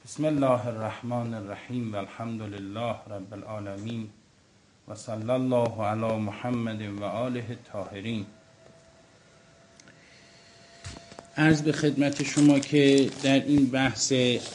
بسم الله الرحمن الرحیم و الحمد لله رب العالمین و صلی الله علی محمد و آله الطاهرین. عرض به خدمت شما که در این بحث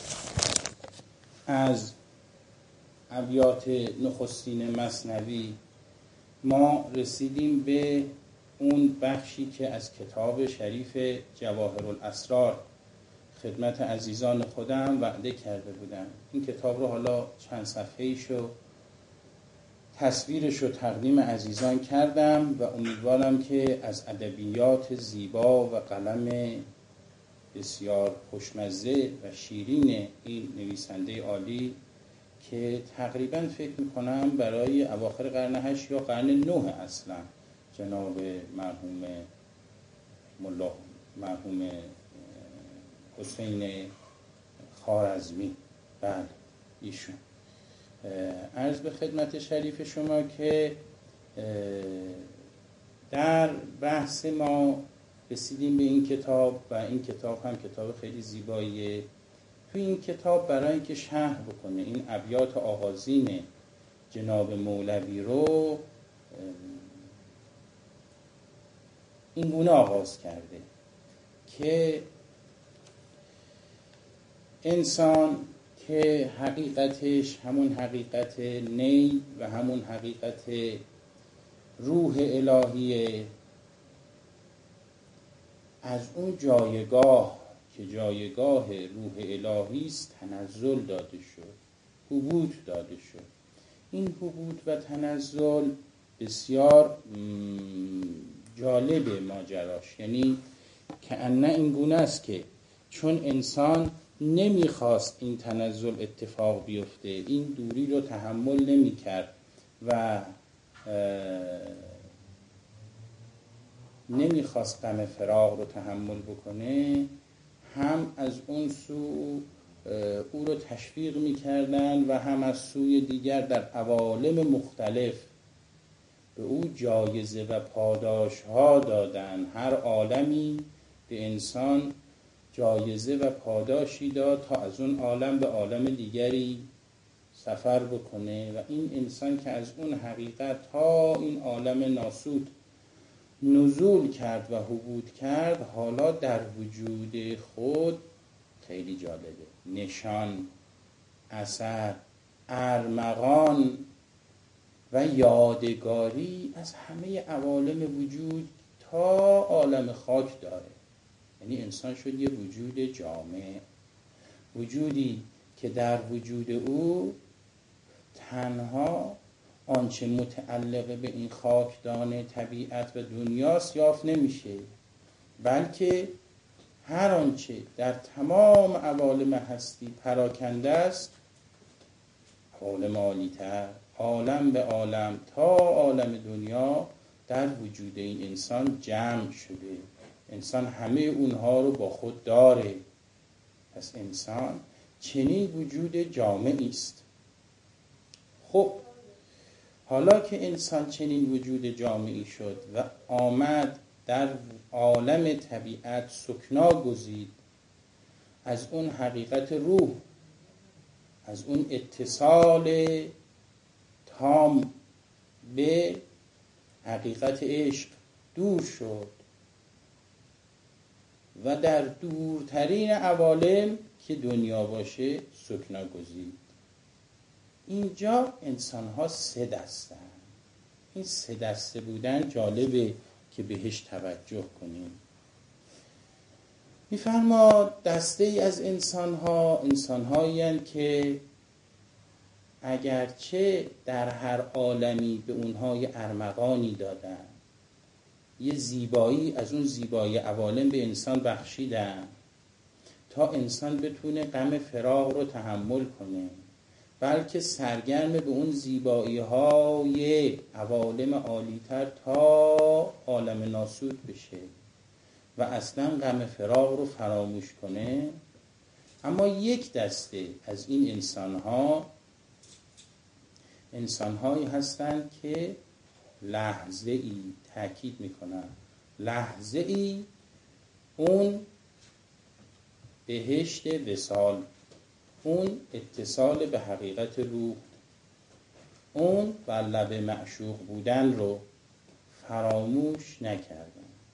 از ابیات نخستین مثنوی ما رسیدیم به اون بخشی که از کتاب شریف جواهرالاسرار خدمت عزیزان خودم وعده کرده بودم. این کتاب رو حالا چند صفحه‌ایشو تصویرشو تقدیم عزیزان کردم و امیدوارم که از ادبیات زیبا و قلم بسیار خوشمزه و شیرین این نویسنده عالی که تقریبا فکر میکنم برای اواخر قرن 8 یا قرن 9 اصلا جناب مرحوم حسین خوارزمی، بله ایشون. عرض به خدمت شریف شما که در بحث ما رسیدیم به این کتاب و این کتاب هم کتاب خیلی زیباییه. توی این کتاب برای اینکه شرح بکنه این ابیات آغازین جناب مولوی رو این گونه آغاز کرده که انسان که حقیقتش همون حقیقت نی و همون حقیقت روح الهیه، از اون جایگاه که جایگاه روح الهی است تنزل داده شد، هبوط داده شد. این هبوط و تنزل بسیار جالب ماجراش، یعنی کأنه این گونه است که چون انسان نمیخواست این تنزل اتفاق بیفته، این دوری رو تحمل نمیکرد و نمیخواست غم فراق رو تحمل بکنه، هم از اون سو او رو تشویق میکردن و هم از سوی دیگر در عوالم مختلف به او جایزه و پاداش ها دادن. هر عالمی به انسان جایزه و پاداشی داد تا از اون عالم به عالم دیگری سفر بکنه و این انسان که از اون حقیقت تا این عالم ناسود نزول کرد و هبوط کرد، حالا در وجود خود خیلی جالبه نشان، اثر، ارمغان و یادگاری از همه عوالم وجود تا عالم خاک داره. یعنی انسان شد یه وجود جامع، وجودی که در وجود او تنها آنچه متعلق به این خاکدان طبیعت و دنیاست یافت نمیشه، بلکه هر آنچه در تمام عوالم هستی پراکنده است، عالم عالی‌تر، عالم به عالم تا عالم دنیا در وجود این انسان جمع شده. انسان همه اونها رو با خود داره. پس انسان چنین وجود جامعی است. خب حالا که انسان چنین وجود جامعی شد و آمد در عالم طبیعت سکنا گزید، از اون حقیقت روح، از اون اتصال تام به حقیقت عشق دور شد و در دورترین عوالم که دنیا باشه سکنا گزید. اینجا انسان ها 3 دستن. این 3 دسته بودن جالبه که بهش توجه کنیم. میفرماد دسته ای از انسان هایی هستند که اگرچه در هر عالمی به اونها یه ارمغانی دادن، یه زیبایی از اون زیبایی عوالم به انسان بخشیدن تا انسان بتونه غم فراق رو تحمل کنه، بلکه سرگرم به اون زیبایی های عوالم عالی‌تر تا عالم ناسود بشه و اصلا غم فراق رو فراموش کنه. اما یک دسته از این انسان‌هایی هستند که لحظه‌ای، تأکید میکنم اون بهشت وصال اون اتصال به حقیقت روح، اون بر لب معشوق بودن رو فراموش نکردن.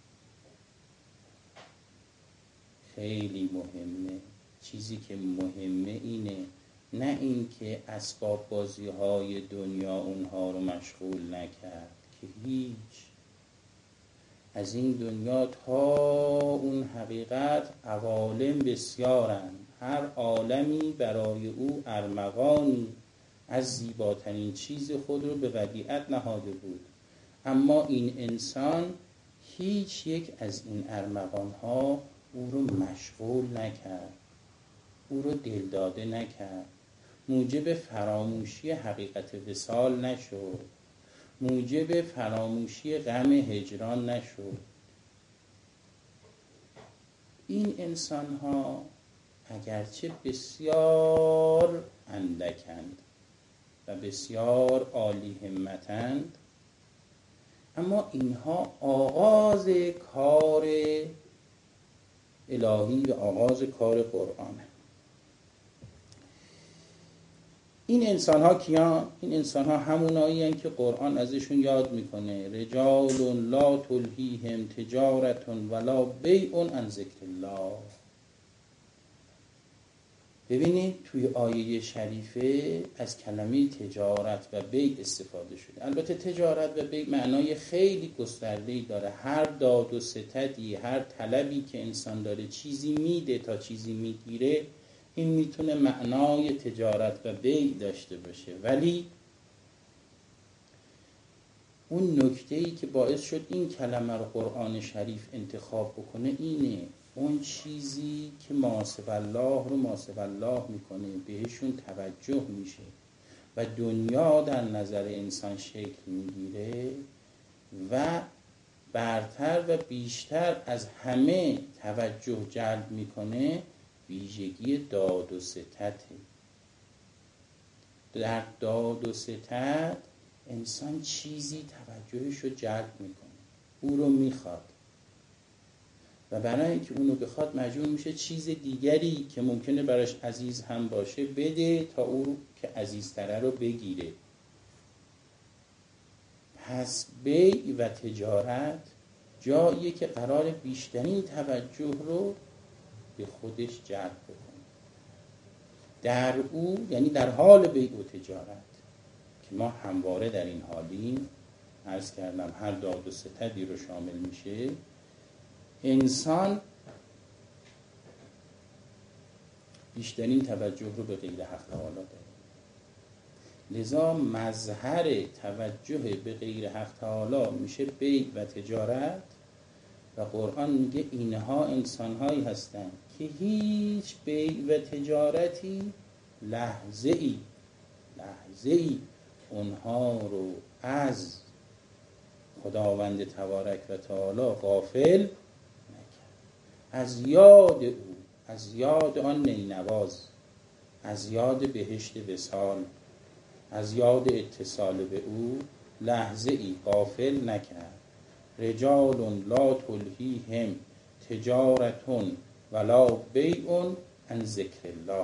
خیلی مهمه. چیزی که مهمه اینه، نه این که اسباب بازی های دنیا اونها رو مشغول نکرد، که هیچ. از این دنیا تا اون حقیقت عوالم بسیارن، هر عالمی برای او ارمغانی از زیباترین چیز خود رو به ودیعت نهاده بود. اما این انسان هیچ یک از این ارمغانها او رو مشغول نکرد، او رو دلداده نکرد، موجب فراموشی حقیقت وصال نشد، موجب فراموشی غم هجران نشد. این انسان ها اگرچه بسیار اندکند و بسیار عالی همتند، اما اینها آغاز کار الهی و آغاز کار قرآنه. این انسان ها کیان؟ این انسان ها همونایی هستند که قرآن ازشون یاد میکنه: رجال لا تلهیهم تجارت ولا بیع عن ذکر الله. ببینید توی آیه شریفه از کلمه تجارت و بیع استفاده شده. البته تجارت و بیع معنای خیلی گسترده‌ای داره. هر داد و ستدی، هر طلبی که انسان داره، چیزی میده تا چیزی میگیره، این میتونه معنای تجارت و بیع داشته باشه. ولی اون نکته‌ای که باعث شد این کلمه رو قرآن شریف انتخاب بکنه اینه: اون چیزی که ماسب الله رو ماسب الله میکنه، بهشون توجه میشه و دنیا در نظر انسان شکل میگیره و برتر و بیشتر از همه توجه جلب میکنه، ویژگی داد و ستده. در داد و ستد انسان چیزی توجهش رو جلب میکنه، او رو میخواد و برای اینکه اونو بخواد مجبور میشه چیز دیگری که ممکنه براش عزیز هم باشه بده تا او که عزیزتره رو بگیره. پس بیع و تجارت جاییه که قرار بیشترین توجه رو به خودش جلب بکنه. در او، یعنی در حال بیع و تجارت که ما همواره در این حالیم، عرض کردم هر داد و ستدی رو شامل میشه، انسان بیشترین توجه رو به غیر حق تعالی داره. لذا مظهر توجه به غیر حق تعالی میشه بیع و تجارت و قرآن میگه اینها انسانهایی هستند که هیچ بیع و تجارتی لحظه ای اونها رو از خداوند تبارک و تعالی غافل نکرد. از یاد او، از یاد آن نینواز، از یاد بهشت وصال، از یاد اتصال به او لحظه ای غافل نکرد. رجال لا تلهیهم تجارت ولا بیع عن ذکر الله.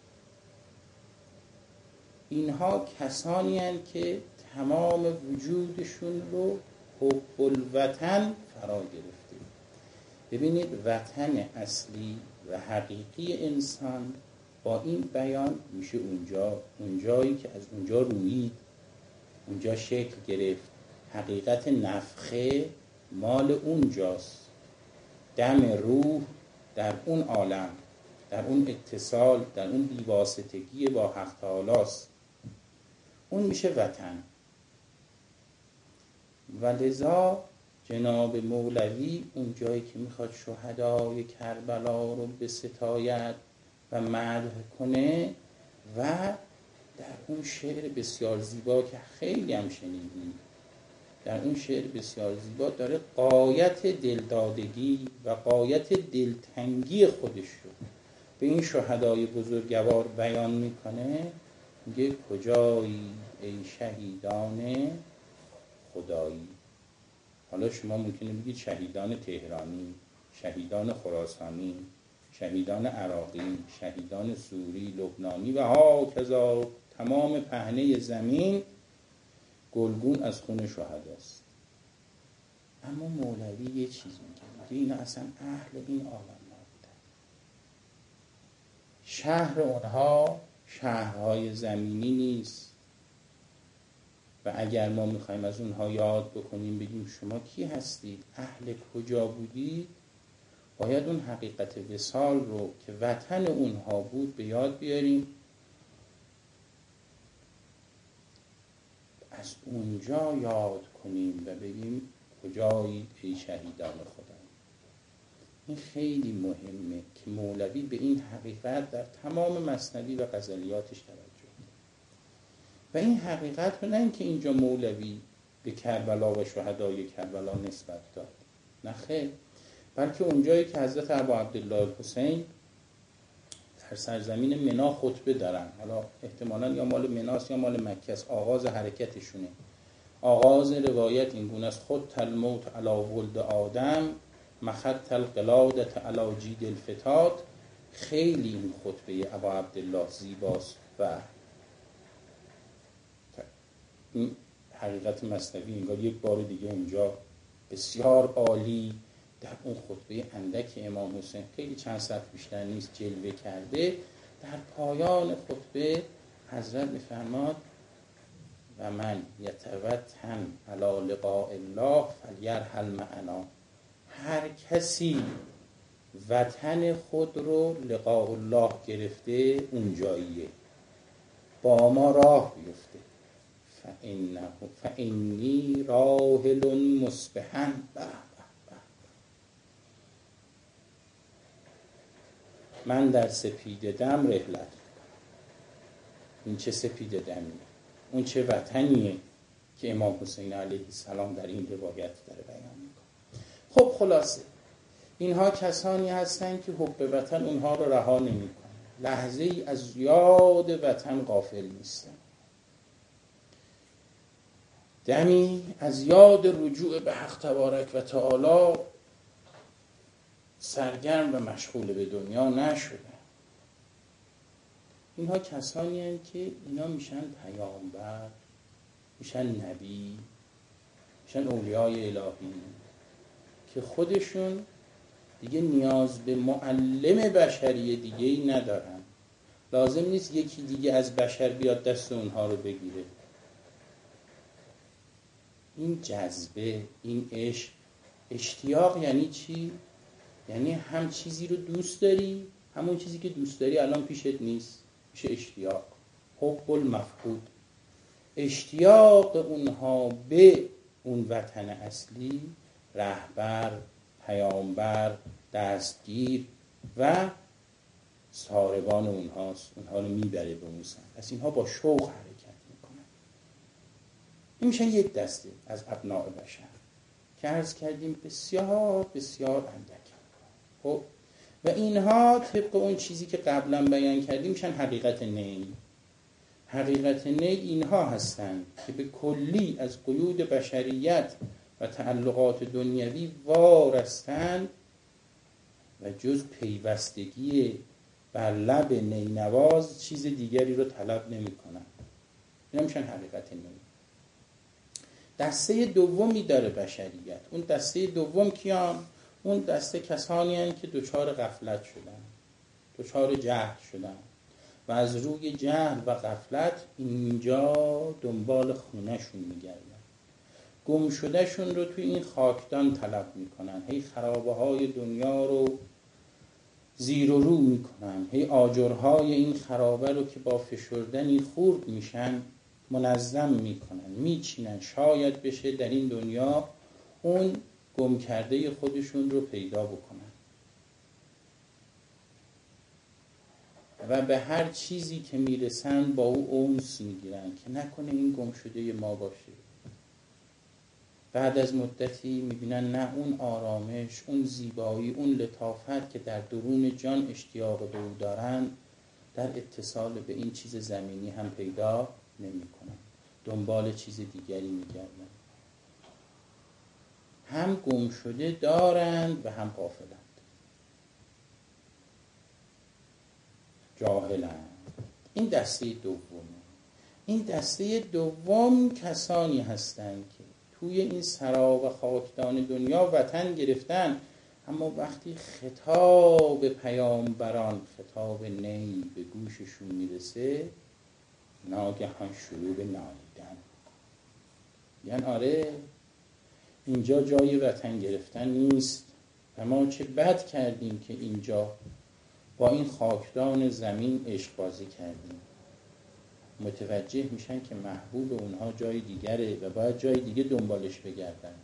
اینها کسانی هستند که تمام وجودشون رو حب الوطن فرا گرفته. ببینید وطن اصلی و حقیقی انسان با این بیان میشه اونجایی که از اونجا رویید، اونجا شکل گرفت. حقیقت نفخه مال اونجاست. دم روح در اون عالم، در اون اتصال، در اون بیواسطگی با حق تعالی است. اون میشه وطن. و لذا جناب مولوی اون جایی که میخواد شهدای کربلا رو بستاید و مدح کنه و در اون شعر بسیار زیبا که خیلی هم شنیدیم، در اون شعر بسیار زیبا داره غایت دلدادگی و غایت دلتنگی خودش رو به این شهدای بزرگوار بیان میکنه. میگه کجایی ای شهیدان خدایی. حالا شما ممکنه بگید شهیدان تهرانی، شهیدان خراسانی، شهیدان عراقی، شهیدان سوری، لبنانی و هاکذا تمام پهنه زمین گلگون از خون شهداست. اما مولوی یه چیز میگه، اینا اصلا اهل این عالم نبودن. شهر اونها شهرهای زمینی نیست و اگر ما میخوایم از اونها یاد بکنیم، بگیم شما کی هستید، اهل کجا بودید، باید اون حقیقت وصال رو که وطن اونها بود به یاد بیاریم، از اونجا یاد کنیم و بگیم کجایید ای شهیدان خدا. این خیلی مهمه که مولوی به این حقیقت در تمام مثنوی و غزلیاتش توجه کنه. و این حقیقت رو نه اینکه اینجا مولوی به کربلا و شهدای کربلا نسبت داد، نه خیر، بلکه اونجایی که حضرت ابا عبدالله الحسین در سرزمین منا خطبه دارن، حالا احتمالاً یا مال مناست یا مال مکه است، آغاز حرکتشونه، آغاز روایت این گونه است: خط الموت علی ولد آدم مخط القلادة علی جید الفتات. خیلی این خطبه ابا عبدالله زیباست و این حقیقت مثنوی انگار یک بار دیگه اونجا بسیار عالی در اون خطبه اندک امام حسین، خیلی چند صفحه بیشتر نیست، جلوه کرده. در پایان خطبه حضرت می‌فرماد و من یتوطن علی لقاء الله فلیرحل معنا. هر کسی وطن خود رو لقاء الله گرفته اونجاییه، با ما راه بیفته. فانی راحل مصبحا. من در سپید دم رحلت میکنم. این چه سپید دمیه؟ اون چه وطنیه که امام حسین علیه السلام در این روایت داره بیان میکنه. خب خلاصه اینها کسانی هستن که حب وطن اونها رو رها نمیکنه، لحظه ای از یاد وطن غافل نیستن، دمی از یاد رجوع به حق تبارک و تعالی سرگرم و مشغول به دنیا نشدن. اینها کسانی هستند که اینا میشن پیامبر، میشن نبی، میشن اولیای الهی که خودشون دیگه نیاز به معلم بشری دیگه ای ندارن. لازم نیست یکی دیگه از بشر بیاد دست اونها رو بگیره. این جذبه، این عشق، اشتیاق یعنی چی؟ یعنی هم چیزی رو دوست داری، همون چیزی که دوست داری الان پیشت نیست، میشه اشتیاق. حب المفقود، اشتیاق اونها به اون وطن اصلی، رهبر، پیامبر، دستگیر و ساربان اونهاست، اونها رو میبره به اون سمت. پس اینها با شوق حرکت میکنن. این میشن یک دسته از ابناء بشر که عرض کردیم بسیار بسیار اندک. خب و اینها طبق اون چیزی که قبلا بیان کردیم میشن حقیقت نی. حقیقت نی اینها هستند که به کلی از قیود بشریت و تعلقات دنیوی وارستند و جز پیوستگی بر لب نینواز چیز دیگری رو طلب نمی کنند. اینا میشن حقیقت نی. دسته دومی داره بشریت. اون دسته دوم کیان؟ اون دسته کسانی هستند که دچار غفلت شدن، دچار جهل شدن و از روی جهل و غفلت اینجا دنبال خونهشون میگردن، گم شدهشون رو توی این خاکدان طلب میکنن، هی خرابه های دنیا رو زیر و رو میکنن، هی آجرهای این خرابه رو که با فشردنی خورد میشن منظم میکنن، میچینن، شاید بشه در این دنیا اون گم کرده خودشون رو پیدا بکنن و به هر چیزی که میرسن با او انس میگیرن که نکنه این گم شده ما باشه. بعد از مدتی میبینن نه اون آرامش، اون زیبایی، اون لطافت که در درون جان اشتیاق به او دارن در اتصال به این چیز زمینی هم پیدا نمیکنن، دنبال چیز دیگری میگردن. هم گم شده دارند و هم غافلند. جاهلند. این دسته دومه. این دسته دوم کسانی هستند که توی این سرا و خاکدان دنیا وطن گرفتن، اما وقتی خطاب پیامبران، خطاب نی به گوششون میرسه، ناگهان شروع به نالیدن. یعنی آره اینجا جای وطن گرفتن نیست و ما چه بد کردیم که اینجا با این خاکدان زمین عشق بازی کردیم. متوجه میشن که محبوب اونها جای دیگره و باید جای دیگه دنبالش بگردن.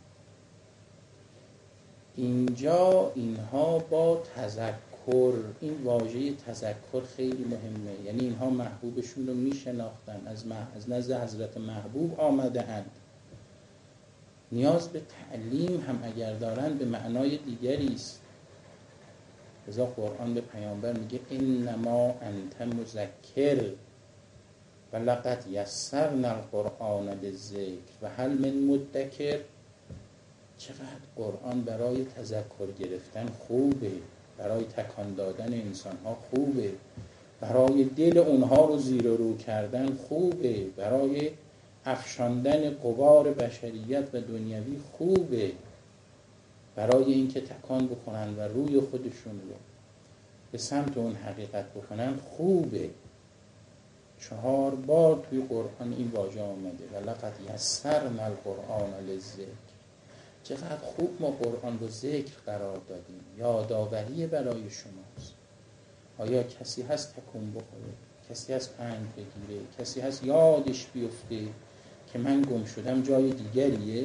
اینجا اینها با تذکر، این واژه تذکر خیلی مهمه، یعنی اینها محبوبشون رو میشناختن، از نزد حضرت محبوب آمده اند. نیاز به تعلیم هم اگر دارن به معنای دیگری است. لذا قرآن به پیامبر میگه انما انت مذکر و لقد یسرنا القرآن للذکر و هل من مدکر. چقدر قرآن برای تذکر گرفتن خوبه، برای تکان دادن انسانها خوبه، برای دل اونها رو زیر و رو کردن خوبه، برای افشاندن غبار بشریت و دنیوی خوبه، برای اینکه تکان بکنن و روی خودشون رو به سمت اون حقیقت بکنن خوبه. 4 بار توی قرآن این واژه آمده و لقد یسرنا القرآن للذکر. چقدر خوب ما قرآن رو ذکر قرار دادیم، یادآوری برای شماست. آیا کسی هست تکون بخوره؟ کسی هست پند بگیره؟ کسی هست یادش بیفته که من گم شدم جای دیگریه؟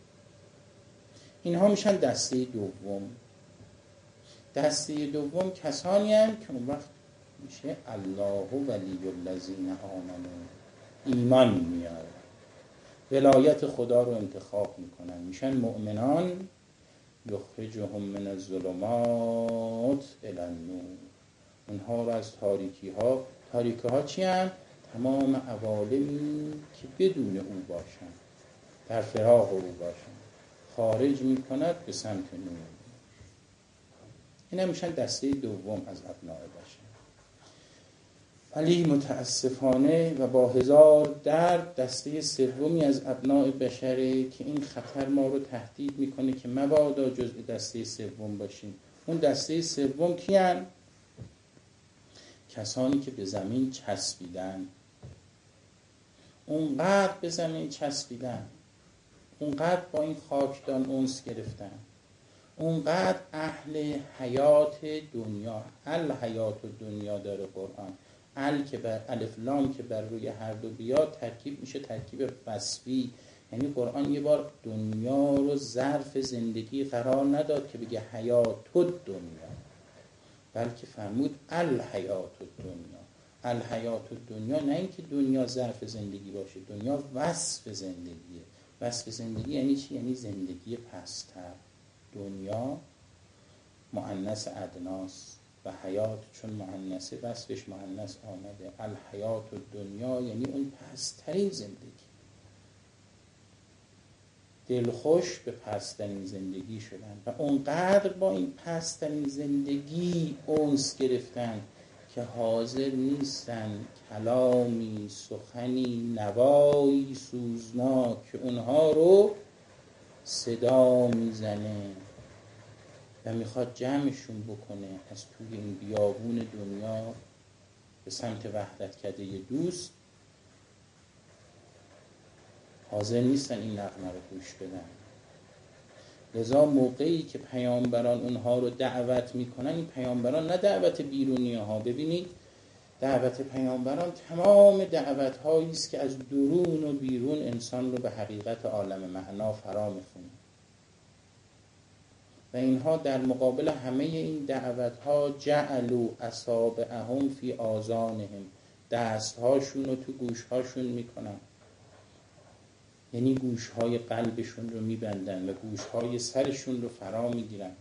اینها میشن دسته دوم. دسته دوم کسانی هستند که اون وقت میشه الله ولی الذین آمنوا، ایمان میاره، ولایت خدا رو انتخاب میکنن، میشن مؤمنان. یخرجهم من الظلمات الی النور، اونها رو از تاریکی ها چی هستند؟ تمام عوالمی که بدون او باشن، در فراق او باشن، خارج میکند به سمت نور. این میشن دسته دوم از ابناء بشر. ولی متاسفانه و با هزار درد دسته سومی از ابناء بشره که این خطر ما رو تهدید میکنه که مبادا جزء دسته سوم باشیم. اون دسته سوم کیان؟ کسانی که به زمین چسبیدن، اونقدر به زمین چسبیدن، اونقدر با این خاکدان انس گرفتن، اونقدر اهل حیات دنیا، الحیات دنیا داره قرآن، که بر الف لام که بر روی هر دو بیاد ترکیب میشه ترکیب وصفی. یعنی قرآن یه بار دنیا رو ظرف زندگی قرار نداد که بگه حیات دنیا، بلکه فرمود الحیات دنیا. الحیات دنیا نه اینکه دنیا ظرف زندگی باشه، دنیا وصف زندگیه. وصف زندگی یعنی چی؟ یعنی زندگی پستر. دنیا مؤنث ادناس و حیات چون مؤنثه وصفش مؤنث آمده. الحیات دنیا یعنی اون پسترین زندگی. دلخوش به پسترین زندگی شدن و اونقدر با این پسترین زندگی انس گرفتن که حاضر نیستن کلامی، سخنی، نوایی سوزناک که اونها رو صدا میزنه و میخواد جمعشون بکنه از توی این بیابون دنیا به سمت وحدت کده دوست، حاضر نیستن این نغمه رو گوش بدن. لذا موقعی که پیامبران اونها رو دعوت میکنن، این پیامبران نه دعوت بیرونی ها، ببینید دعوت پیامبران تمام دعوت هایی است که از درون و بیرون انسان رو به حقیقت عالم معنا فرا میخونه و اینها در مقابل همه این دعوت ها جعلوا اصابعهم فی آذانهم، دست هاشون رو تو گوش هاشون میکنن، یعنی گوش های قلبشون رو میبندن و گوش های سرشون رو فرا میگیرن.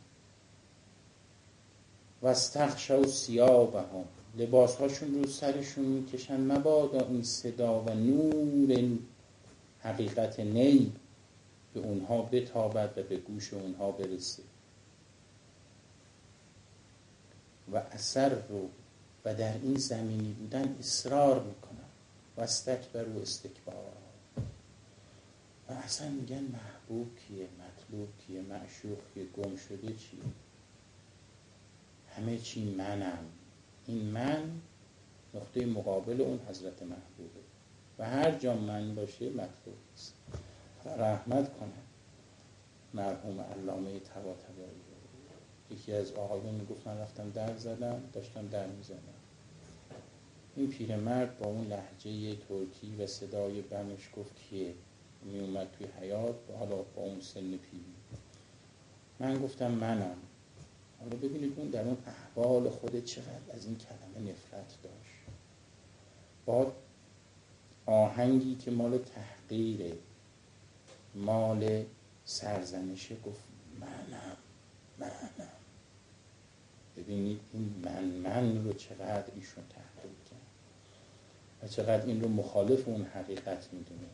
و استغشوا ثیابهم، لباس هاشون رو سرشون میکشن مبادا این صدا و نور حقیقت نی به اونها بتابد و به گوش اونها برسه. و اثر رو و در این زمینی بودن اصرار میکنن و استکبروا استکبارا. و اصلا میگن محبوب کیه، مطلوب کیه، معشوق کیه، گم شده چیه؟ همه چی منم. این من نقطه مقابل اون حضرت محبوبه و هر جا من باشه مطلوب است. رحمت کنه مرحوم علامه طباطبایی. یکی از آقایون میگفت من رفتم در زدم، داشتم در میزدم، این پیرمرد با اون لهجه ترکی و صدای بمش گفت کیه؟ می اومد توی حیاط، حالا با اون سن پیری. من گفتم منم. حالا ببینید اون در اون احوال خود چقدر از این کلمه نفرت داشت. با آهنگی که مال تحقیره، مال سرزنشه، گفت منم. ببینید این من رو چقدر ایشون تحقیر کرد و چقدر این رو مخالف اون حقیقت میدونه.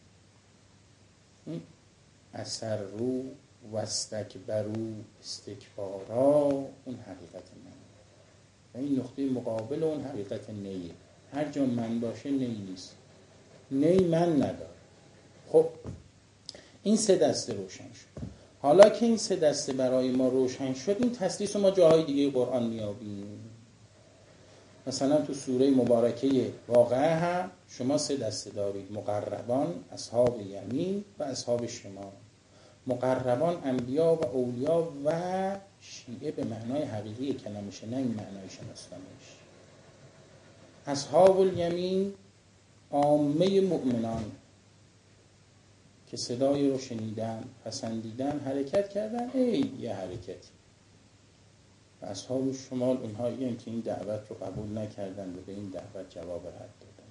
اثر رو و استکبروا استکبارا، اون حقیقت من و این نقطه مقابل اون حقیقت نیه. هر جا من باشه نی نیست، نی من نداره. خب این سه دسته روشن شد. حالا که این سه دسته برای ما روشن شد، این تسلیس رو ما جاهای دیگه قرآن میابیم. مثلا تو سوره مبارکه واقعه هم شما سه دسته دارید: مقربان، اصحاب یمین و اصحاب شمال. مقربان انبیا و اولیا و شیعه به معنای حقیقی کلمشه، نه این معنای شناسنامه‌اش. اصحاب الیمین عامه مؤمنان که صدای رو شنیدن، پسندیدن، حرکت کردن، یه حرکتی. و اصحاب شمال اونهایی که این دعوت رو قبول نکردن و به این دعوت جواب رد دادن.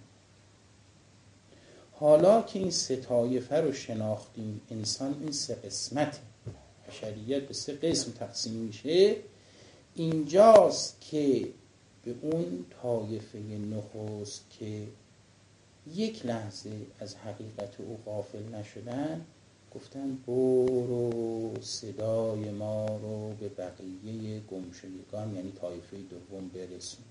حالا که این سه طایفه رو شناختیم، انسان این سه قسمت، بشریت به سه قسم تقسیم میشه، اینجاست که به اون طایفه نخست که یک لحظه از حقیقت او غافل نشدن، گفتن برو صدای ما رو به بقیه گمشدگان، یعنی طایفه دوم، برسون.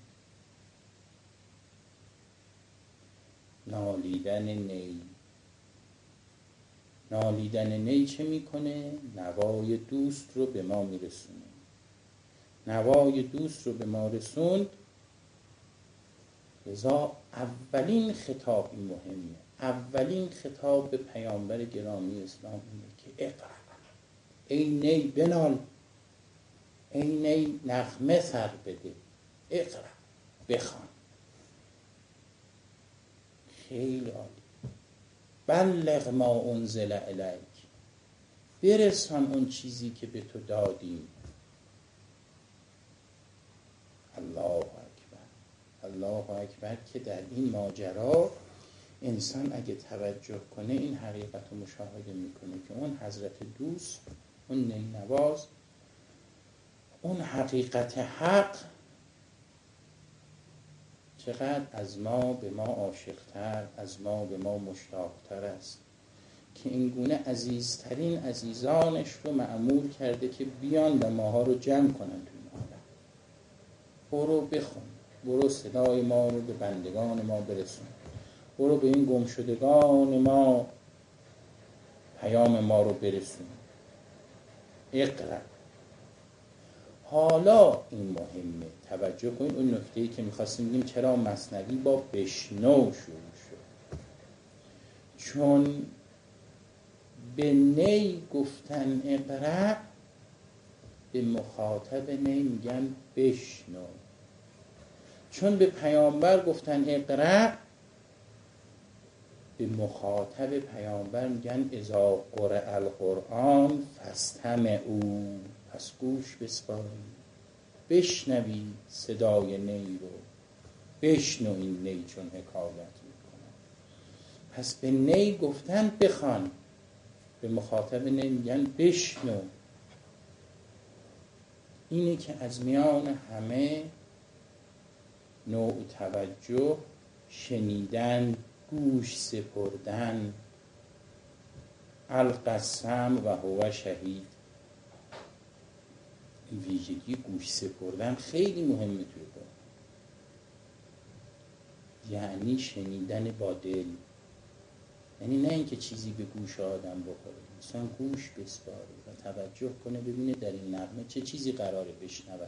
نالیدن نی چه میکنه؟ نوای دوست رو به ما میرسونه. نوای دوست رو به ما رسوند. لذا اولین خطاب این مهمه. اولین خطاب به پیامبر گرامی اسلام اینه که اقرا، ای نی بنال، ای نی نغمه سر بده، اقرا، بخوان. خیلی عالی. بلغ ما انزل الیک، برسان اون چیزی که به تو دادیم. الله اکبر، الله اکبر. که در این ماجرا انسان اگه توجه کنه این حقیقت رو مشاهده میکنه که اون حضرت دوست، اون نینواز، اون حقیقت حق چقدر از ما به ما عاشقتر، از ما به ما مشتاقتر است، که این گونه عزیزترین عزیزانش رو مأمور کرده که بیان و ماها رو جمع کنن توی این عالم. برو بخون، برو صدای ما رو به بندگان ما برسون، برو به این گمشدگان ما پیام ما رو برسون. اقرا. حالا این مهمه، توجه کنید اون نکته‌ای که می‌خواستیم بگیم چرا مثنوی با بشنو شروع شد. چون به نی گفتن اقرا، به مخاطب نی میگن بشنو. چون به پیامبر گفتن اقرا، به مخاطب پیامبر میگن اذا قرئ القرآن فاستمعوا، پس گوش بسپارید، بشنوید صدای نی رو، بشنو این نی چون حکایت میکنه. پس به نی گفتن بخوان، به مخاطب نی میگن بشنو. اینه که از میان همه نوع توجه، شنیدن، گوش سپردن، القسم و هو شهید، ویژگی گوش سپردن خیلی مهمه توی قرآن. یعنی شنیدن با دل، یعنی نه اینکه چیزی به گوش آدم بخوره، انسان گوش بسپاره و توجه کنه ببینه در این نغمه چه چیزی قراره بشنود.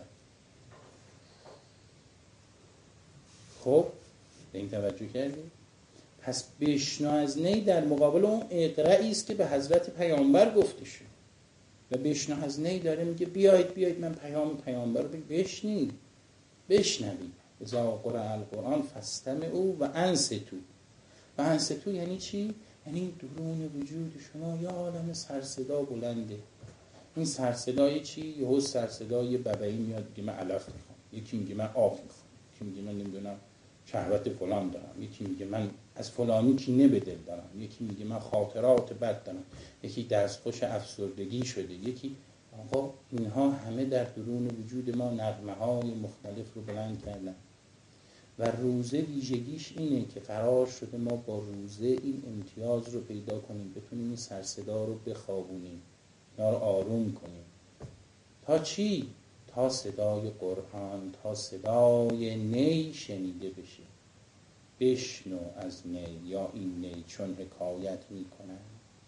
خب به این توجه کردی؟ پس بشنو از نی در مقابل اون اقرایی است که به حضرت پیامبر گفته شد و بشنو از نی داره میگه بیایید من پیامبر رو بشنوید. اذا قرأ القرآن فاستمعوا و انصتوا. و انصتوا یعنی چی؟ یعنی درون وجود شما یه عالم سرصدا بلنده. این سرصدای چی؟ یهو سرصدای ببعی میاد میگه من علف میخوام، یکی میگه من آب میخوام، یکی میگه من نمیدونم شهوت فلان دارم، یکی میگه من از فلانی کینه به دل دارم، یکی میگه من خاطرات بد دارم، یکی دستخوش افسردگی شده، یکی آقا اینها همه در درون وجود ما نغمه‌های مختلف رو بلند کردن و روزه ویژگیش اینه که قرار شده ما با روزه این امتیاز رو پیدا کنیم، بتونیم این سرصدا رو بخوابونیم یا رو آروم کنیم. تا چی؟ تا صدای قرآن، تا صدای نی شنیده بشه. بشنو از نی یا این نی چون حکایت میکنن.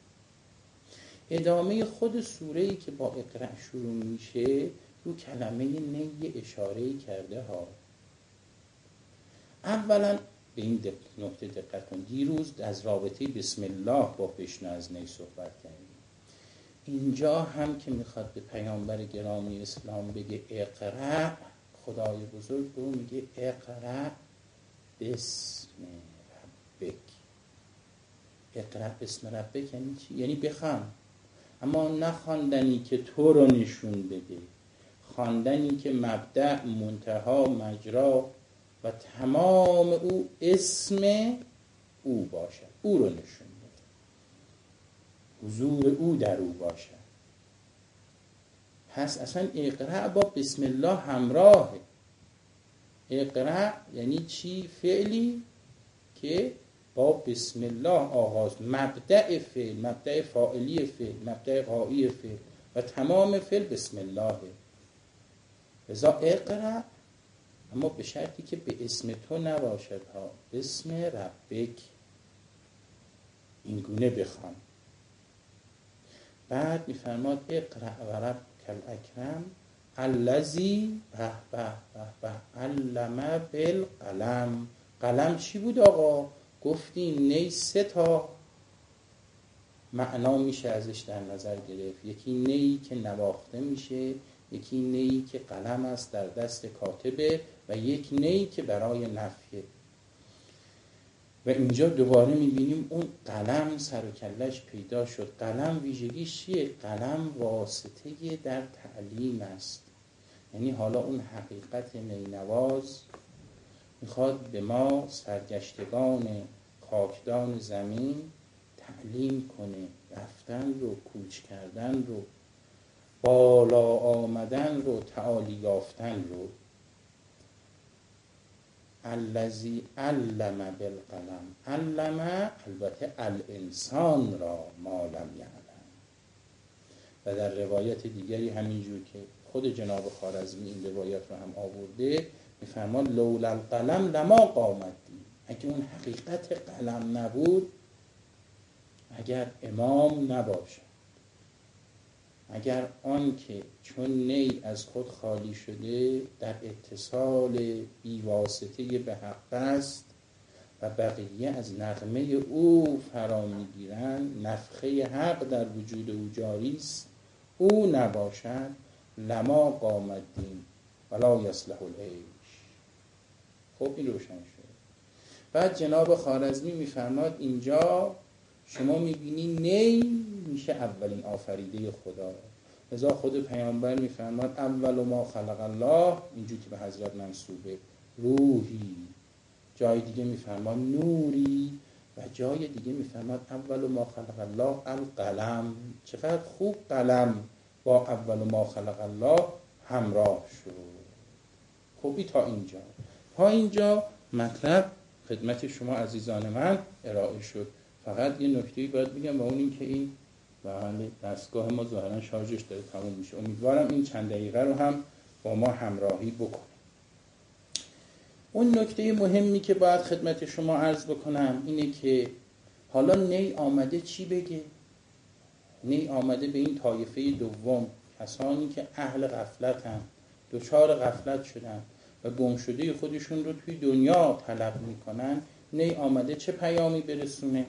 ادامه خود سوره‌ای که با اقرأ شروع میشه رو کلمه نی اشاره‌ای کرده ها. اولا به این نکته دقت کن، دیروز از رابطه بسم الله با بشنو از نی صحبت کردیم. اینجا هم که میخواد به پیامبر گرامی اسلام بگه اقرأ، خدای بزرگ به اون میگه اقرأ بسم ربک. اقرأ بسم ربک یعنی چی؟ یعنی بخوان، اما نه خواندنی که تو رو نشون بده، خواندنی که مبدأ، منتها، مجرا و تمام او اسم او باشد، او رو نشون بده، حضور او در او باشد. پس اصلا اقرأ با بسم الله همراهه. اقرأ یعنی چی؟ فعلی که با بسم الله آغاز، مبدأ فعل، مبدأ فاعلی فعل، مبدأ غایی فعل و تمام فعل بسم الله. لذا اقرأ، اما به شرطی که به اسم تو نباشد ها، بسم ربک، این گونه بخوان. بعد میفرماد اقرأ و ربک الاکرم الذی علم بالقلم. قلم چی بود آقا؟ گفتیم نی 3 تا معنا میشه ازش در نظر گرفت. یکی نی که نواخته میشه، یکی نی که قلم است در دست کاتبه و یک نی که برای نفیه. و اینجا دوباره میبینیم اون قلم سر و کلش پیدا شد. قلم ویژگیش چیه؟ قلم واسطه در تعلیم است. یعنی حالا اون حقیقت نینواز میخواد به ما سرگشتگان خاکدان زمین تعلیم کنه، رفتن رو، کوچ کردن رو، بالا آمدن رو، تعالی یافتن رو. الذی علم بالقلم، علم البته الانسان را ما لم یعلم. و در روایت دیگری همینجور که خود جناب خوارزمی این روایت رو هم آورده، میفرمان لولا القلم لما قامت دین. اگه اون حقیقت قلم نبود، اگر امام نباشد، اگر آن که چون نی از خود خالی شده در اتصال بیواسطه به حق است و بقیه از نغمه او فرا میگیرند، نفخه حق در وجود او جاری است، او نباشد لما قامت دین ولا یصلح العیش. خب این روشن شد. بعد جناب خوارزمی میفرماد اینجا شما میبینی نی میشه اولین آفریده خدا. لذا خود پیامبر میفرماد اول ما خلق الله، اینجوری که به حضرت منسوبه، روحی. جای دیگه میفرماد نوری و جای دیگه میفرماد اول ما خلق الله القلم. چقدر خوب قلم با اول ما خلق الله همراه شد. خوبی تا اینجا مطلب خدمت شما عزیزان من ارائه شد. فقط یه نکته‌ای باید بگم و اون این که این بله دستگاه ما ظاهرا شارژش داره تموم میشه. امیدوارم این چند دقیقه رو هم با ما همراهی بکنه. اون نکته مهمی که باید خدمت شما عرض بکنم اینه که حالا نی آمده چی بگه؟ نی آمده به این طایفه دوم، کسانی که اهل غفلت هم، دچار غفلت شدن و گمشده خودشون رو توی دنیا طلب میکنن، نی آمده چه پیامی برسونه؟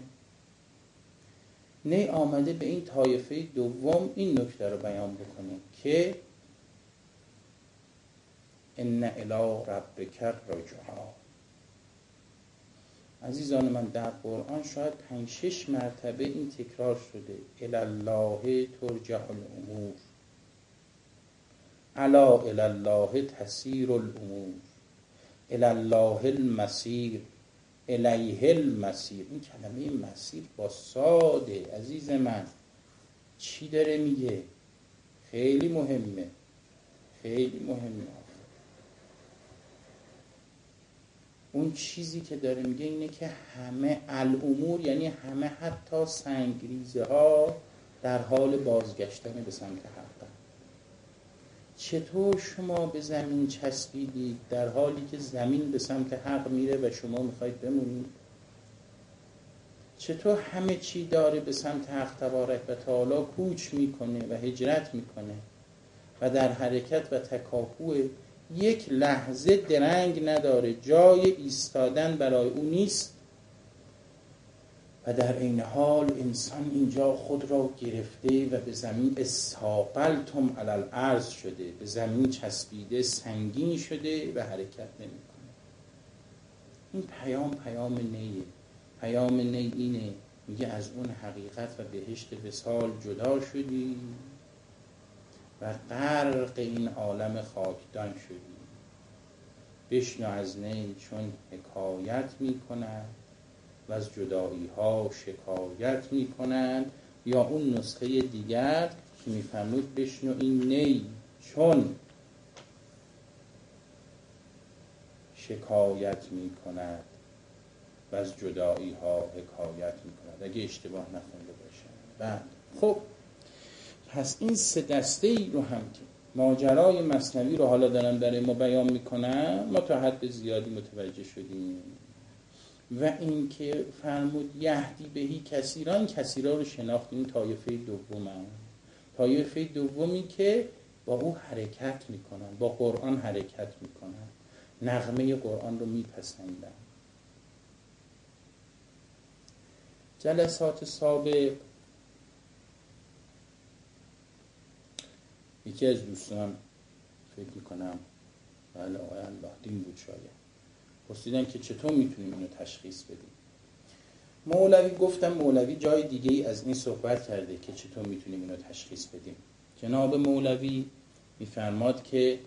نی آمده به این طایفه دوم این نکته رو بیان بکنه که ان الی ربک الرجعی. عزیزان من، در قرآن شاید 5-6 مرتبه این تکرار شده، الی الله ترجع الامور، الا الی الله تسیر الامور، الی الله المصیر، الیه المصیر. این کلمه مسیر با ساده عزیز من چی داره میگه؟ خیلی مهمه، خیلی مهمه. اون چیزی که داره میگه اینه که همه الامور، یعنی همه حتی سنگریزه ها در حال بازگشتن به سمت حق. چطور شما به زمین چسبیدید در حالی که زمین به سمت حق میره و شما میخواید بمونید؟ چطور همه چی داره به سمت حق تبارک و تعالی کوچ میکنه و هجرت میکنه و در حرکت و تکاپو یک لحظه درنگ نداره، جای ایستادن برای او نیست و در این حال انسان اینجا خود را گرفته و به زمین استاقلتم علی الارض شده، به زمین چسبیده، سنگین شده و حرکت نمیکنه. این پیام نیه. پیام نی اینه، میگه از اون حقیقت و بهشت وصال جدا شدی و غرق این عالم خاکدان شدی. بشنو از نی چون حکایت میکنن و از جدایی ها شکایت میکنن، یا اون نسخه دیگر که میفرمود بشنو این نی چون شکایت میکند و از جدایی ها حکایت میکند، اگه اشتباه نخونده باشم. بعد خب پس این سه دسته ای رو هم که ماجرای مثنوی رو حالا دارم برای ما بیان میکنم، ما تا حد زیادی متوجه شدیم. و این که فرمود یهدی بهی کثیران، کثیرا رو شناختیم. طایفه دوم هم، طایفه دومی که با او حرکت میکنن، با قرآن حرکت میکنن، نغمه قرآن رو میپسندن. جلسات سابق یکی از دوستان فکر میکنم بله آقای اللهدین بود شاید، پرسیدن که چطور میتونیم اینو تشخیص بدیم. مولوی گفتم مولوی جای دیگه ای از این صحبت کرده که چطور میتونیم اینو تشخیص بدیم. جناب مولوی میفرماد که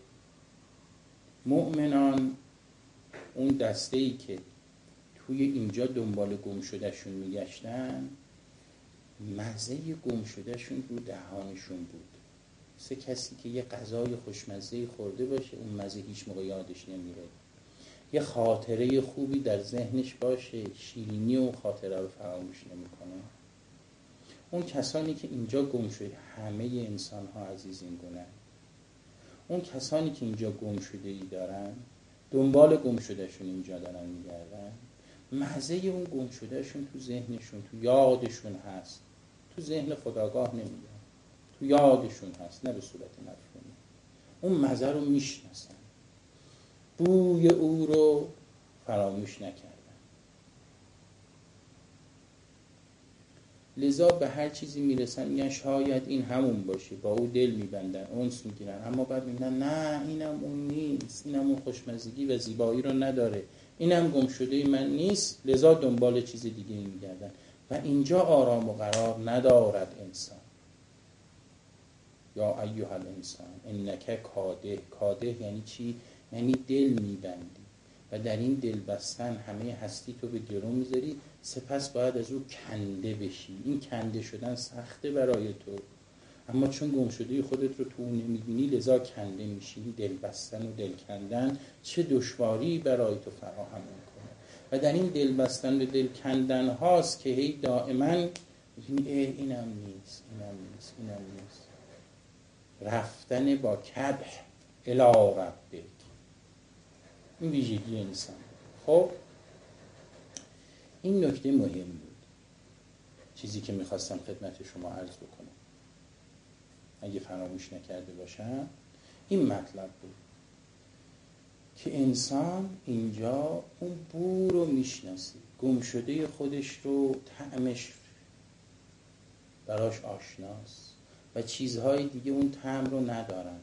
مؤمنان اون دسته ای که توی اینجا دنبال گم شدهشون میگشتن، مزه گم شدهشون رو دهانشون بود. سه کسی که یه غذای خوشمزه خورده باشه اون مزه هیچ موقع یادش نمیره، یه خاطره خوبی در ذهنش باشه، شیرینی و خاطره رو فراموش نمیکنه. اون کسانی که اینجا گم شده، همه انسان ها عزیز این گونه، اون کسانی که اینجا گم شده ای دارن، دنبال گم شدهشون اینجا دارن میگردن، مزه اون گم شدهشون تو ذهنشون، تو یادشون هست، تو ذهن خودآگاه نمیاد، تو یادشون هست، نه به صورت مفهومی. اون مزه رو میشناسن، بوی او رو فراموش نکردن. لذا به هر چیزی میرسن میگن شاید این همون باشه، با او دل میبندن، اونس میگیرن، اما بعد میگن نه اینم اون نیست، اینم اون خوشمزگی و زیبایی رو نداره، اینم گم شده من نیست. لذا دنبال چیز دیگه میگردن و اینجا آرام و قرار ندارد انسان. یا ایها الانسان انک کاده. کاده یعنی چی؟ یعنی دل میبندی و در این دل بستن همه هستی تو به گرو میذاری، سپس باید از او کنده بشی. این کنده شدن سخته برای تو، اما چون گم شده خودت رو تو نمیبینی لذا کنده میشی. دل بستن و دل کندن چه دشواری برای تو فراهم میکنه و در این دل بستن و دل کندن هاست که هی دائما میگی اینم نیست، اینم نیست، اینم نیست. رفتن با کبح الی ربک، این ویژگی انسان. خب این نکته مهم بود، چیزی که میخواستم خدمت شما عرض بکنم، اگه فراموش نکرده باشم این مطلب بود که انسان اینجا اون بو رو میشناسه، گم شده خودش رو طعمش براش آشناست و چیزهای دیگه اون طعم رو ندارن.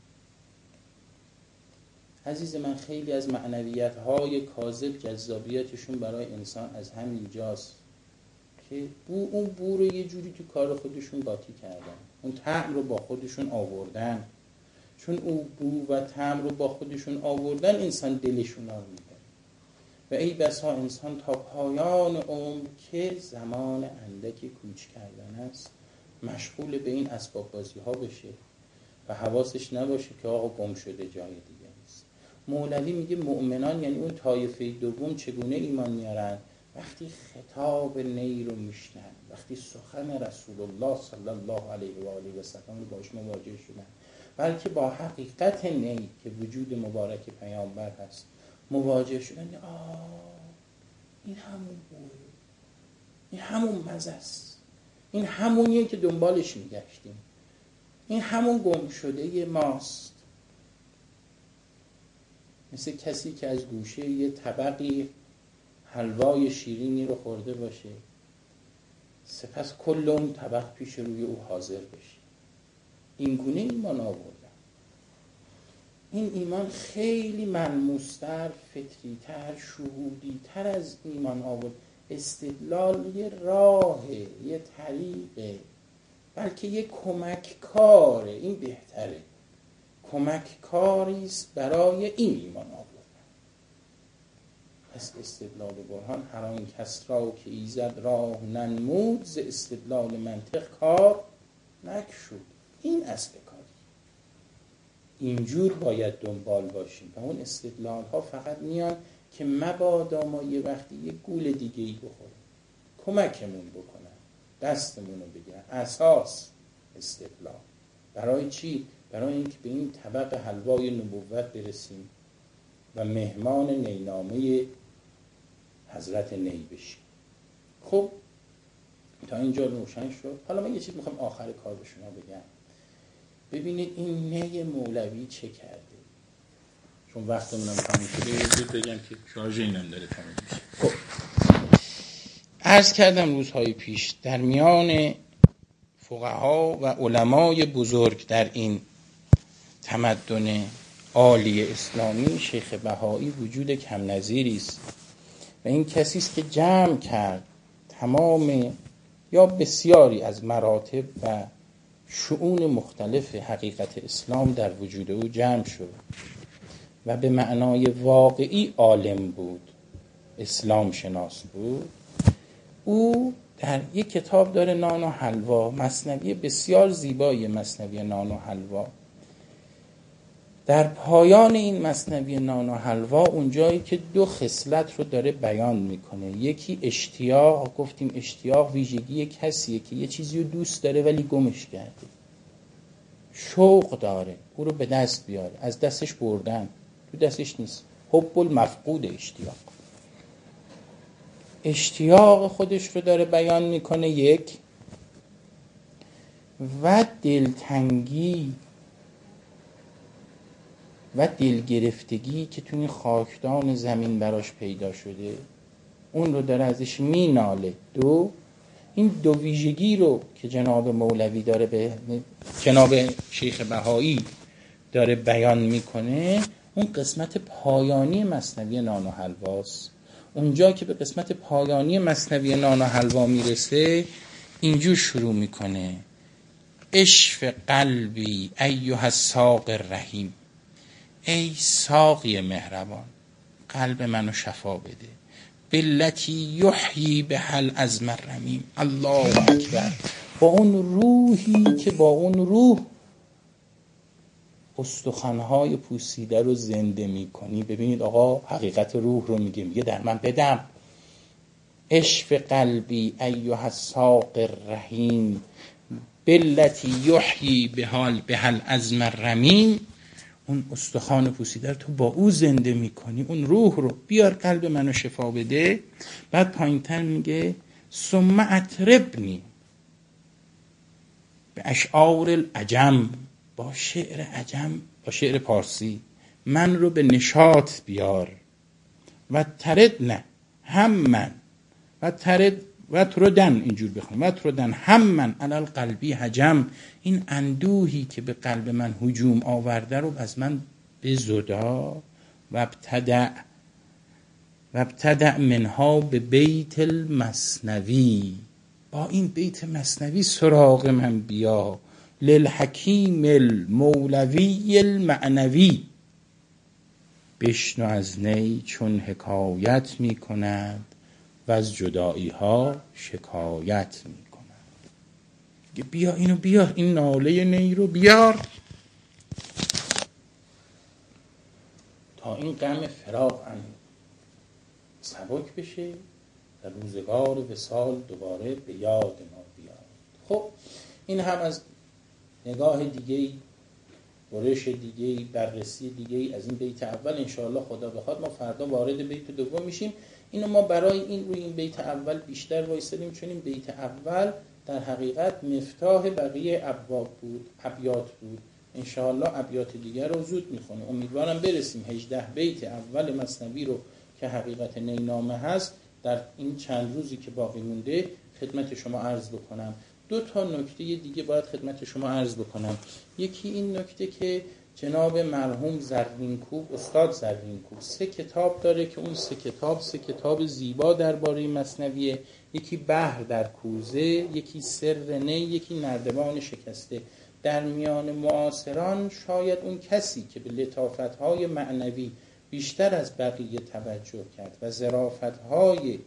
عزیز من، خیلی از معنویت‌های کاذب جذابیتشون برای انسان از همین جاست که اون بو رو یه جوری تو کار خودشون قاطی کردن، اون طعم رو با خودشون آوردن. چون اون بو و طعم رو با خودشون آوردن، انسان دلشون رو می‌بره و ای بسا انسان تا پایان عمر که زمان اندکی کوچ کردن است، مشغول به این اسباب بازی ها بشه و حواسش نباشه که آقا گم شده جای دیگه است. مولوی میگه مؤمنان یعنی اون طایفه دوم چگونه ایمان میارن؟ وقتی خطاب نی رو میشنن، وقتی سخن رسول الله صلی الله علیه و آله و سلم رو باش مواجه شدن، بلکه با حقیقت نی که وجود مبارک پیامبر هست مواجه شدن. این همون بود، این همون مزه است، این همونیه که دنبالش میگشتیم، این همون گم شده ماست. مثل کسی که از گوشه یه طبقی حلوای شیرینی رو خورده باشه، سپس کل اون طبق پیش روی او حاضر بشه. این گونه ایمان آوردن. این ایمان خیلی ملموس‌تر، فطری‌تر، شهودی‌تر از ایمان آورد. استدلال یه راهه، یه طریقه، بلکه یه کمک کاره. این بهتره، کمک کاریست برای این ایمان آوردن. پس استدلال برهان هر آن کس را که ایزد راه ننمود، ز استدلال منطق کار نکشود. این اصل کاری. اینجور باید دنبال باشیم و اون استدلال ها فقط میان که مبادا ما یه وقتی یه گول دیگه ای بخوریم، کمکمون بکنن، دستمون رو بگیرن. اساس استدلال برای چی؟ برای اینکه به این طبق حلوای نبوت برسیم و مهمان نینامه حضرت نی بشیم. خب تا اینجا روشن شد. حالا من یه چیز میخوام آخر کار به شما بگم. ببینید این نی مولوی چه کرده، چون وقتمونم تموم شده بگم که شارژ اینم داره تموم میشه. خب عرض کردم روزهای پیش در میان فقها و علمای بزرگ در این تمدن عالی اسلامی شیخ بهایی وجود کم نظیری است و این کسی است که جمع کرد تمام یا بسیاری از مراتب و شؤون مختلف حقیقت اسلام در وجود او جمع شد و به معنای واقعی عالم بود، اسلام شناس بود. او در یک کتاب داره، نان و حلوا، مثنوی بسیار زیبایی، مثنوی نان و حلوا. در پایان این مثنوی نان و حلوا اونجایی که دو خصلت رو داره بیان میکنه، یکی اشتیاق، گفتیم اشتیاق ویژگی کسیه که یه چیزی رو دوست داره ولی گمش کرده، شوق داره او رو به دست بیاره، از دستش بردن، تو دستش نیست. حب المفقود اشتیاق خودش رو داره بیان میکنه یک، و دلتنگی و دلگرفتگی که توی خاکدان زمین براش پیدا شده اون رو داره ازش میناله. این دو ویژگی رو که جناب مولوی داره به جناب شیخ بهایی داره بیان میکنه، اون قسمت پایانی مثنوی نان و حلواست. اونجا که به قسمت پایانی مثنوی نان و حلوا میرسه اینجور شروع میکنه: اشف قلبی ایها الساق الرحیم، ای ساقی مهربان قلب منو شفا بده، بالتی یحیی بها العظم الرمیم. الله اکبر. با اون روحی که با اون روح استخوان‌های پوسیده رو زنده میکنی. ببینید آقا حقیقت روح رو میگه در من بدم. اشف قلبی ایها الساق الرحیم بالتی یحیی بها العظم الرمیم. اون استخوان پوسیده تو با او زنده میکنی، اون روح رو بیار قلب منو شفا بده. بعد پایینتر میگه ثم اطربنی به اشعار العجم، با شعر عجم، با شعر پارسی من رو به نشاط بیار. و تردن هم من و ترد و تردن، اینجور بخونم و تردن هم من علال قلبی هجم، این اندوهی که به قلب من هجوم آورده رو از من بزدا. و ابتدع منها به بیت المثنوی، با این بیت مثنوی سراغ من بیا. للحکیم المولوی المعنوی، بشنو از نی چون حکایت می کند و از جدایی ها شکایت می کند. بیا اینو بیار، این ناله نی رو بیار تا این غم فراق سبک بشه و روزگار وصال دوباره به یاد ما بیاد. خب این هم از نگاه دیگه‌ای، برش دیگه‌ای، بررسی دیگه‌ای از این بیت اول. انشاءالله خدا بخواد ما فردا وارد بیت دوم میشیم. اینو ما برای این روی این بیت اول بیشتر وایسادیم، چون این بیت اول در حقیقت مفتاح بقیه ابواب بود، ابیات بود. انشاءالله ابیات دیگر رو زود میخونه. امیدوارم برسیم 18 بیت اول مثنوی رو که حقیقت نینامه هست در این چند روزی که باقی مونده خدمت شما عرض بکنم. 2 نکته دیگه باید خدمت شما عرض بکنم. یکی این نکته که جناب مرحوم زرینکوب، استاد زرینکوب 3 کتاب داره که اون 3 کتاب زیبا درباره مثنویه. یکی بحر در کوزه، یکی سر نی، یکی نردبان شکسته. در میان معاصران شاید اون کسی که به لطافت‌های معنوی بیشتر از بقیه توجه کرد و ظرافت‌های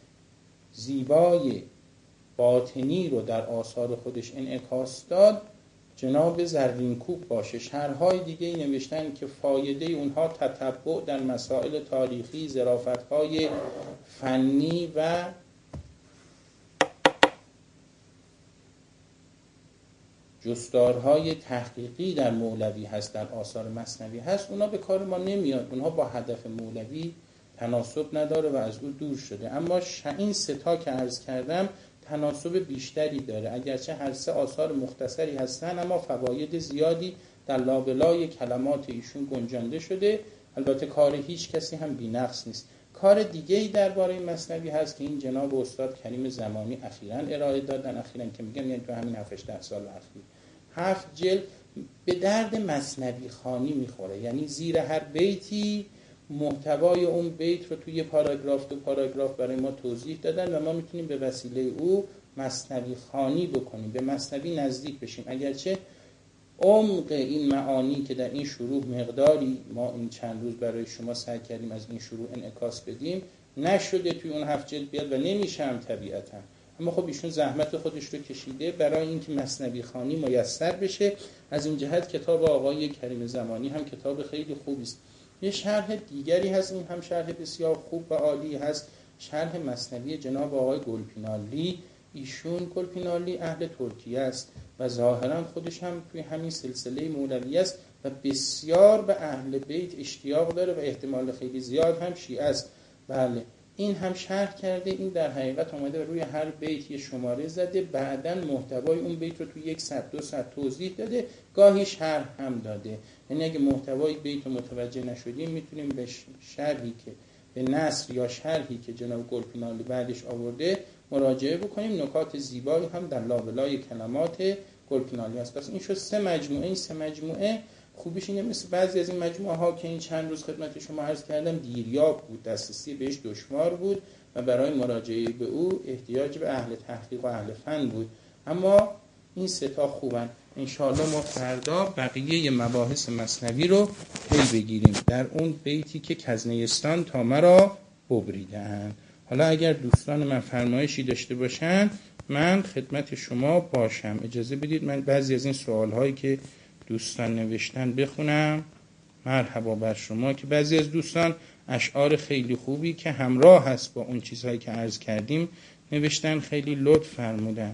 زیبای باطنی رو در آثار خودش انعکاس داد جناب زرینکوب باشه. شرح‌های دیگه نوشتن که فایده اونها تتبع در مسائل تاریخی، ظرافت‌های فنی و جستارهای تحقیقی در مولوی هست، در آثار مثنوی هست. اونا به کار ما نمیاد، اونها با هدف مولوی تناسب نداره و از او دور شده. اما این 3 که عرض کردم تناسب بیشتری داره، اگرچه هر 3 آثار مختصری هستن اما فواید زیادی در لابلای کلمات ایشون گنجانده شده. البته کار هیچ کسی هم بی‌نقص نیست. کار دیگه‌ای درباره مثنوی هست که این جناب استاد کریم زمانی اخیراً ارائه دادن. اخیراً که میگم یعنی تو همین 7-8 سال اخیر 7 جلد به درد مثنوی خوانی میخوره. یعنی زیر هر بیتی محتوای اون بیت رو توی یه پاراگراف 2 پاراگراف برای ما توضیح دادن و ما میتونیم به وسیله او مثنوی خوانی بکنیم، به مثنوی نزدیک بشیم. اگرچه عمق این معانی که در این شروح مقداری ما این چند روز برای شما سعی کردیم از این شروح انعکاس بدیم، نشده توی اون 7 جلد بیاد و نمیشه هم طبیعتا. اما خب ایشون زحمت خودش رو کشیده برای اینکه مثنوی خوانی میسر بشه. از این جهت کتاب آقای کریم زمانی هم کتاب خیلی خوبی است. یه شرح دیگری هست، این هم شرح بسیار خوب و عالی هست، شرح مثنوی جناب آقای گلپینالی. ایشون گلپینالی اهل ترکیه است و ظاهرا خودش هم توی همین سلسله مولوی است و بسیار به اهل بیت اشتیاق داره و احتمال خیلی زیاد هم شیعه است. بله این هم شرح کرده. این در حقیقت اومده روی هر بیت یه شماره زده، بعداً محتوای اون بیت رو توی 1 سطر 2 سطر توضیح داده، گاهی شرح هم داده. یعنی اگه محتوای بیت رو متوجه نشدیم میتونیم به شرحی که به نثر یا شرحی که جناب گلپینالی بعدش آورده مراجعه بکنیم. نکات زیبایی هم در لابلای کلمات گلپینالی هست. پس این شد 3 مجموعه. این 3 مجموعه خوبیش اینه مثل بعضی از این مجموعه ها که این چند روز خدمت شما عرض کردم دیریاب بود، دسترسی بهش دشوار بود و برای مراجعه به او احتیاج به اهل تحقیق و اهل فن بود. اما این 3 خوبن. انشاءالله ما فردا بقیه مباحث مثنوی رو پی بگیریم در اون بیتی که کزنیستان تا مرا ببریدن. حالا اگر دوستان من فرمایشی داشته باشن من خدمت شما باشم. اجازه بدید من بعضی از این سوالهایی که دوستان نوشتن بخونم. مرحبا بر شما که بعضی از دوستان اشعار خیلی خوبی که همراه هست با اون چیزهایی که عرض کردیم نوشتن، خیلی لطف فرمودن.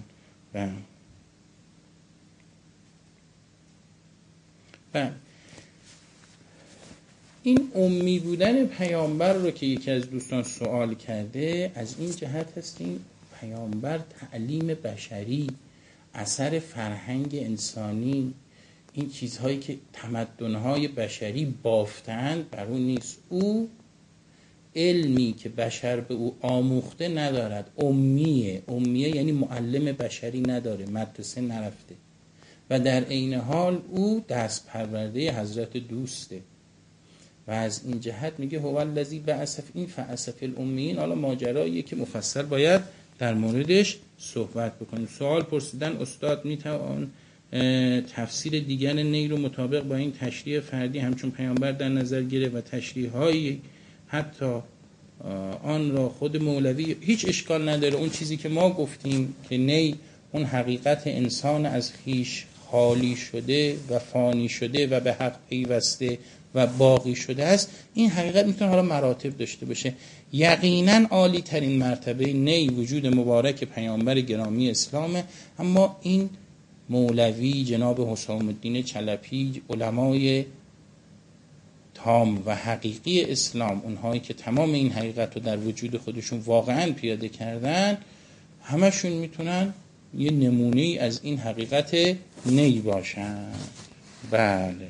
این امی بودن پیامبر رو که یکی از دوستان سوال کرده، از این جهت هست این پیامبر تعلیم بشری، اثر فرهنگ انسانی، این چیزهایی که تمدن‌های بشری بافتند بر اون نیست. او علمی که بشر به او آموخته ندارد، امیه یعنی معلم بشری نداره، مدرسه نرفته و در عین حال او دست پرورده حضرت دوسته و از این جهت میگه هو الذی بعث فی الامیین. حالا ماجراییه که مفصل باید در موردش صحبت بکنیم. سوال پرسیدن استاد میتوان تفسیر دیگر نی رو مطابق با این تشریح فردی همچون پیامبر در نظر گیره و تشریح های حتی آن را خود مولوی، هیچ اشکال نداره. اون چیزی که ما گفتیم که نی اون حقیقت انسان از خیش خالی شده و فانی شده و به حق پیوسته و باقی شده است، این حقیقت میتونه حالا مراتب داشته باشه. یقینا عالی ترین مرتبه نی وجود مبارک پیامبر گرامی اسلامه، اما این مولوی جناب حسام الدین چلپی، علمای تام و حقیقی اسلام، اونهایی که تمام این حقیقت رو در وجود خودشون واقعا پیاده کردن، همشون میتونن یه نمونه از این حقیقت نی باشن. بله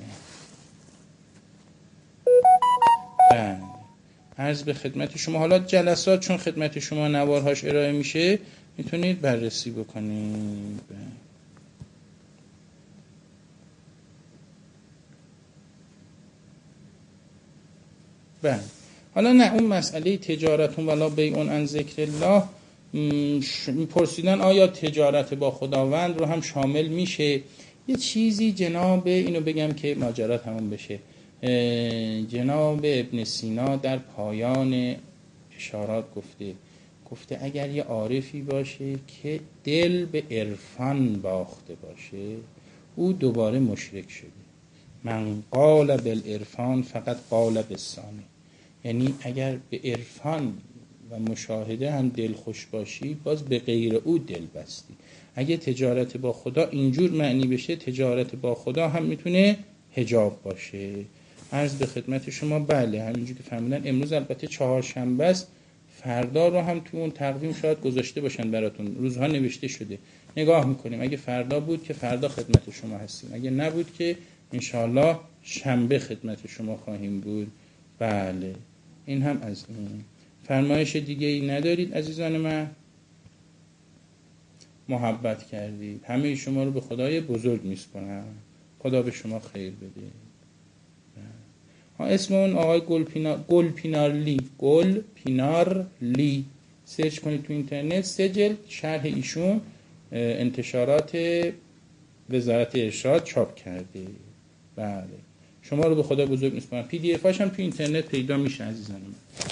عرض به خدمت شما. حالا جلسات چون خدمت شما نوارهاش ارائه میشه میتونید بررسی بکنید. بله. حالا نه اون مسئله تجارتون ولا بیعون عن ذکر الله پرسیدن آیا تجارت با خداوند رو هم شامل میشه. یه چیزی جناب اینو بگم که ماجرا تموم بشه. جناب ابن سینا در پایان اشارات گفته اگر یه عارفی باشه که دل به عرفان باخته باشه او دوباره مشرک شده. من قال بالعرفان فقط قال بالثانی. یعنی اگر به عرفان و مشاهده هم دل خوش باشی باز به غیر او دل بستی. اگه تجارت با خدا اینجور معنی بشه، تجارت با خدا هم میتونه حجاب باشه. عرض به خدمت شما بله همینجور که فهمیدن. امروز البته چهارشنبه است، فردا رو هم تو اون تقویم شاید گذاشته باشن براتون، روزها نوشته شده، نگاه میکنیم. اگه فردا بود که فردا خدمت شما هستیم، اگه نبود که انشاءالله شنبه خدمت شما خواهیم بود. بله این هم از این. فرمایش دیگه ای ندارید عزیزان من؟ محبت کردید. همه شما رو به خدای بزرگ میسپارم. خدا به شما خیر بده. اسم اون آقای گلپینارلی سرچ کنید تو اینترنت. 3 جلد شرح ایشون انتشارات وزارت ارشاد چاپ کرده. بله شما رو به خدا بزرگ میسپارم. PDF هاش هم تو اینترنت پیدا میشه عزیزان من.